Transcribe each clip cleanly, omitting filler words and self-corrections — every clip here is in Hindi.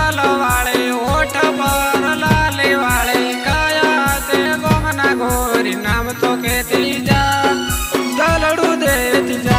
गाल वाले होठ पर लाली वाले काया ते गोमना गोरी नाम तो कहती जा दलड़ू देती जा।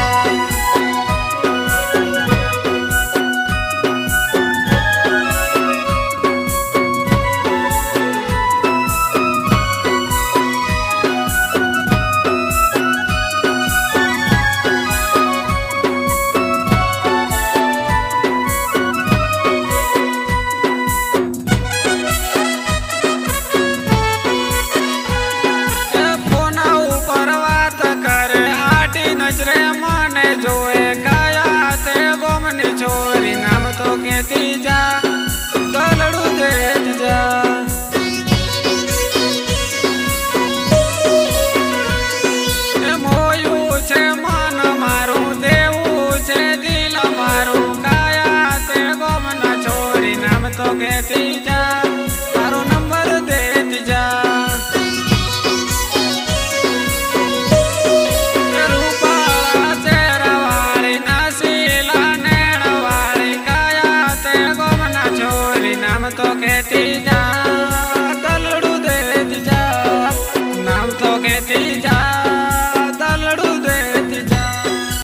नजरे माने जोए काया ते गोमनी छोरी नाम तो कहती जा दलड़ू देती जा। मोयू छे मन मारू देवू छे दिल मारू काया ते गोमना छोरी नाम तो कहती जा।